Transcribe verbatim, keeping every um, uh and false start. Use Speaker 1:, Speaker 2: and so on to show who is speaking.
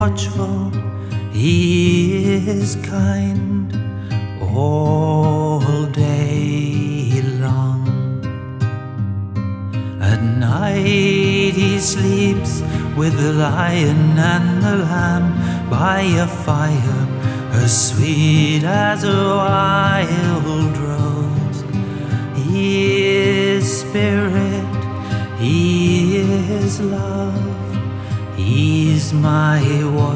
Speaker 1: watchful, He is kind all day long. At night He sleeps with the lion and the lamb by a fire as sweet as a wild rose. He is spirit, He is love, He's my watch.